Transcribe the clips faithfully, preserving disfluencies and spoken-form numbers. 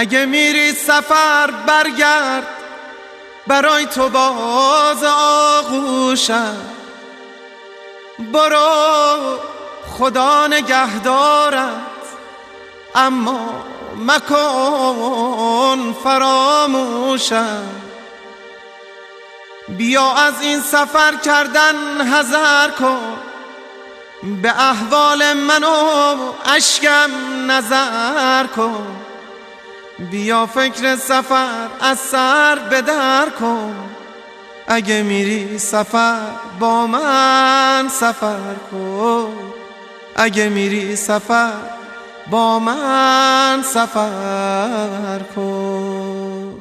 اگه میری سفر برگرد، برای تو باز آغوشم. برو خدا نگهدارت، اما مکن فراموشم. بیا از این سفر کردن حذر کن، به احوال من و اشکم نظر کن. بیا فکر سفر از سر بدر کن، اگه میری سفر با من سفر کن. اگه میری سفر با من سفر کن.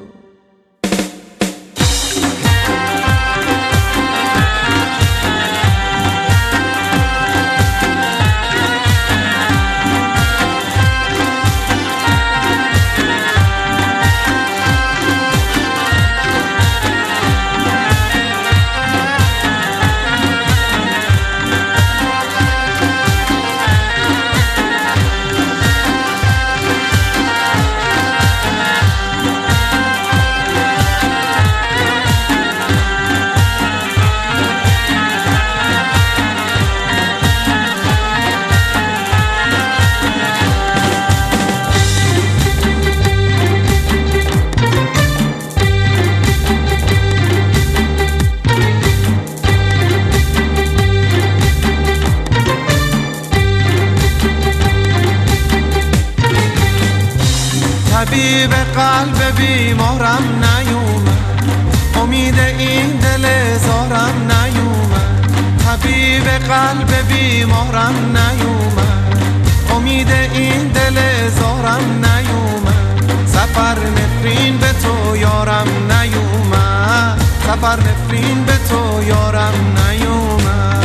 طبیب قلب بیمارم نیومد، امید این دل زارم نیومد. طبیب قلب بیمارم نیومد، امید این دل زارم نیومد. سفر نفرین به تو یارم نیومد، سفر نفرین به تو یارم نیومد.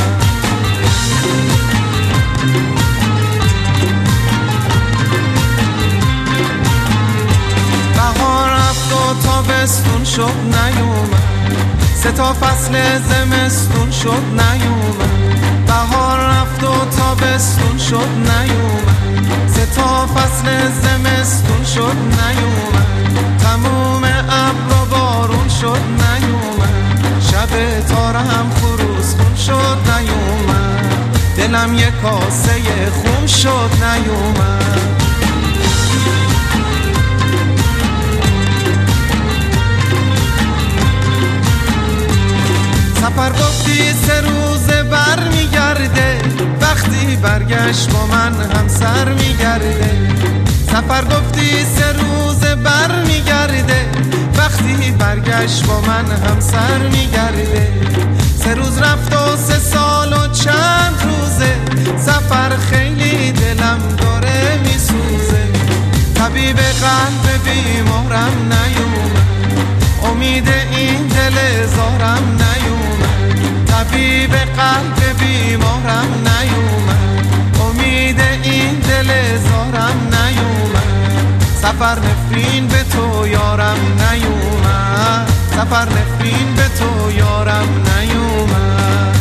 تابستون شد نیومد، سه تا فصل زمستون شد نیومد. بهار رفت و تابستون شد نیومد، سه تا فصل زمستون شد نیومد. تموم ابر و بارون شد نیومد، شب تارم خروس خون شد نیومد. دلم یک کاسه خون شد نیومد. سفر گفتی سه روزه بر میگرده، وقتی برگشت با من هم سر میگرده. سفر گفتی سه روزه بر میگرده، وقتی برگشت با من هم سر میگرده. سه روز رفت و سه سال و چند روزه، سفر خیلی دلم داره میسوزه. طبیب قلب بیمارم نیومد، امید این دل زارم نیومد. طبیب قلب بیمارم نیومد، امید این دل زارم نیومد. سفر نفرین به تو یارم نیومد، سفر نفرین به تو یارم نیومد.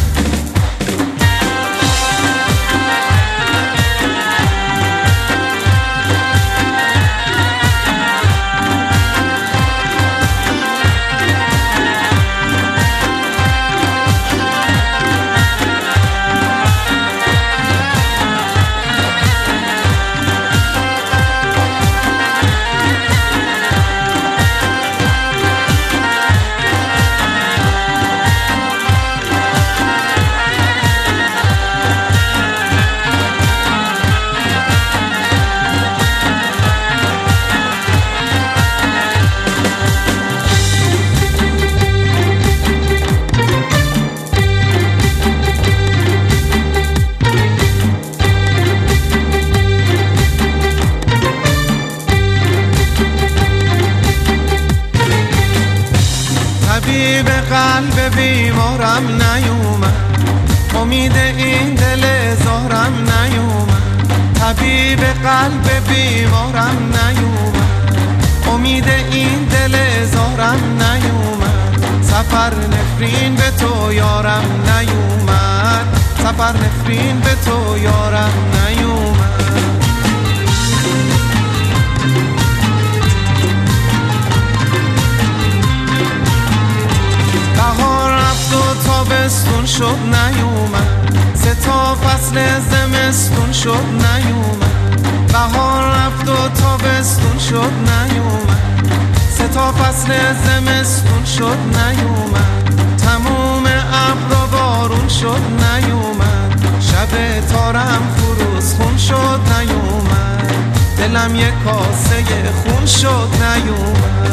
طبیب قلب بیمارم نیومد، امید این دل زارم نیومد. طبیب قلب بیمارم نیومد، امید این دل زارم نیومد. سفر نفرین به تو یارم نیومد، سفر نفرین به تو یارم نیومد. تابستون شد نیومد، سه تا فصل زمستون شد نیومد، بهار رفت و تابستون شد نیومد، سه تا فصل زمستون شد نیومد، تموم ابر و بارون شد نیومد، شب تارم خروس خون شد نیومد، دلم یک کاسه خون شد نیومد.